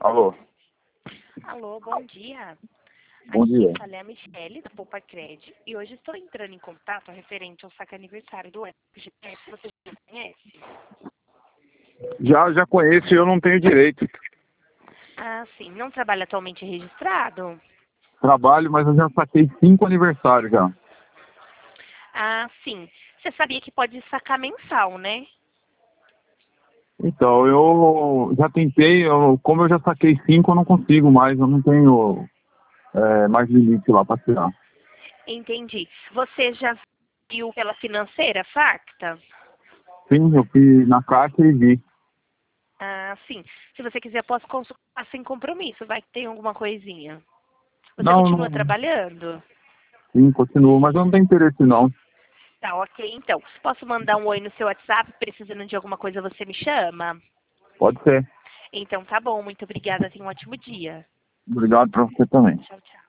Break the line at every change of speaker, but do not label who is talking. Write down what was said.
Alô,
Alô, bom dia.
bom dia.
Aqui fala é a Michele, da Poupa Cred, e hoje estou entrando em contato referente ao saque aniversário do FGTS. Você já conhece?
Já conheço e eu não tenho direito.
Ah, sim. Não trabalha atualmente registrado?
Trabalho, mas eu já saquei 5 aniversários já.
Ah, sim. Você sabia que pode sacar mensal, né?
Então, eu já tentei, como eu já saquei 5, eu não consigo mais, eu não tenho mais limite lá para tirar.
Entendi. Você já viu pela financeira, Facta?
Sim, eu fui na caixa e vi.
Ah, sim. Se você quiser, posso consultar sem compromisso. Vai que tem alguma coisinha. Você
Não,
continua
não,
trabalhando?
sim, continuo, mas eu não tenho interesse não.
Tá, ok, então. Posso mandar um oi no seu WhatsApp? Precisando de alguma coisa, você me chama?
Pode ser.
Então tá bom, muito obrigada. Tenha um ótimo dia.
Obrigado para você também.
Tchau, tchau.